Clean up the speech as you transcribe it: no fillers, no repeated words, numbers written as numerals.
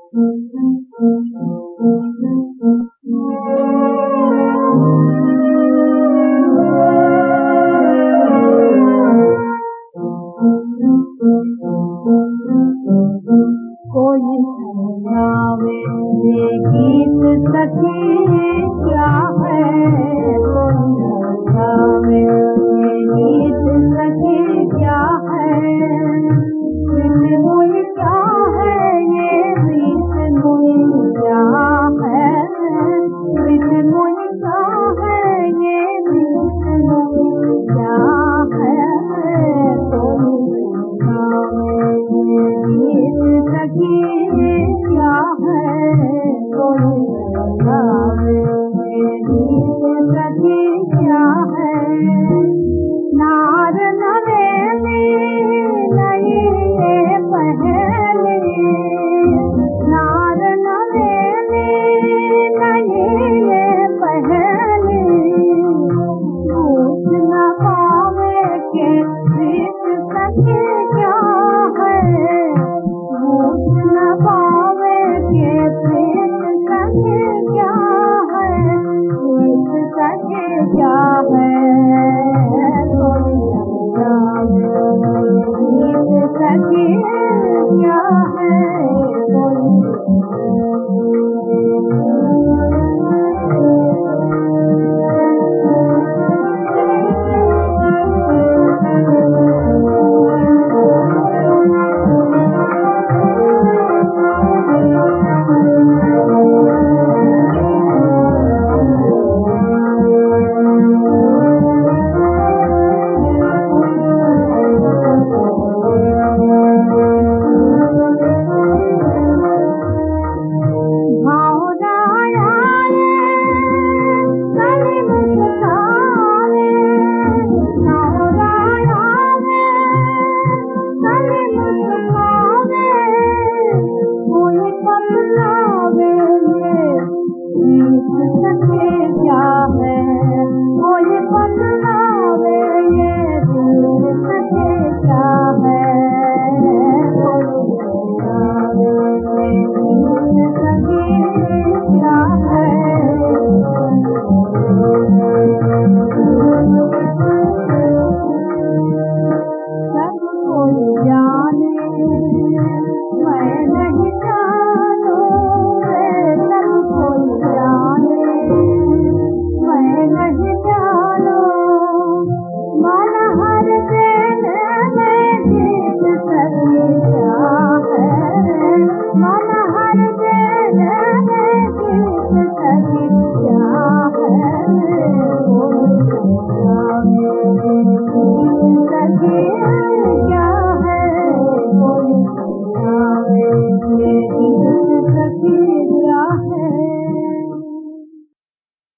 कोई सुनावे ये गीत सखी क्या है, कोई सुनावे ये गीत सखी क्या है, मुई क्या है ये रीत मुई क्या है, मुई क्या है ये रीत मुई क्या है, कोई सुनावे ये गीत सखी क्या है, कोई